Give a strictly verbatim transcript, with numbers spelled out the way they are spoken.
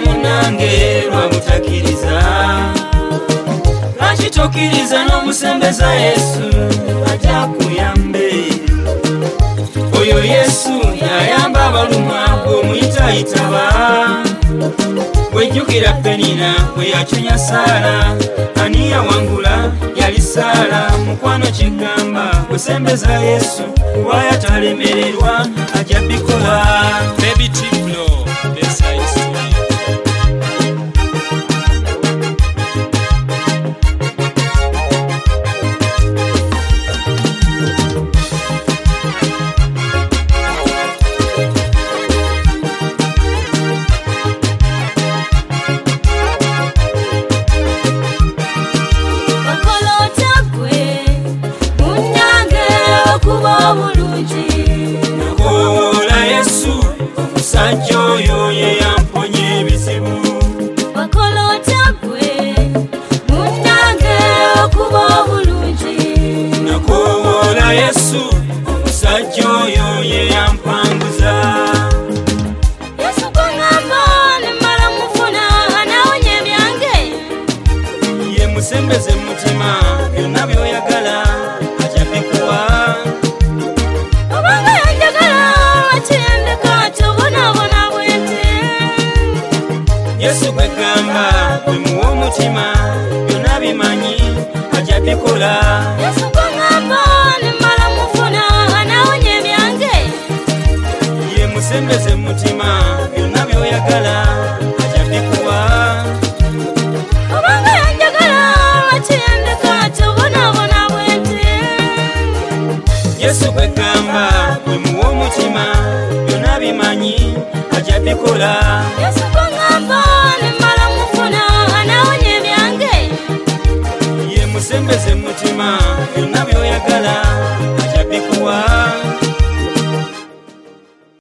munange lwabutakiriza lwaki tokkiriza n'omusembeza Yesu ajja kuyambe oyo Yesu yayamba abalumwa bw'omuyitayitaba wejjukira Penina bwe yacunya Saala ani yawangula yali Saala mukwano kigamba kusembeza Yesu waya talemererwa ajja bikola Baby Tiplo Besa Story Omusajja oyo ye yamponya ebizibu wakola otya gwe munnange okuba obulungi nakoola Yesu omusajja oyo ye yampanguza Yesu gweŋŋamba ne mmala mufuna anawonya ebyange ye musembeze mutima byonna by'oyagala ajja bikuwa obanga yanjagala lwakiyendeka tobonaabona bwete Yesu gwegamba gwe muwa omutima byonna bimanyi ajja bikola Yesu gweŋŋamba ne mmala mufuna anawonya ebyange ye musembeze mutima byonna by'oyagala ajja bikuwa obanga yanjagala lwakiyendeka tobonaabona bwete Yesu gwegamba gwe muwa omutima byonna bimanyi ajja bikola Yesu gweŋŋamba ne mmala mufuna anawonya ebyange ye musembeze mutima byonna by'oyagala